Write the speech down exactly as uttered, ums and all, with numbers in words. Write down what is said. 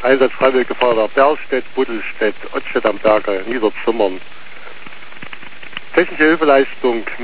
Einsatz Freiwillige Feuerwehr Bergstedt, Buddelstedt, Ottstedt am Berge, Niederzimmern. Technische Hilfeleistung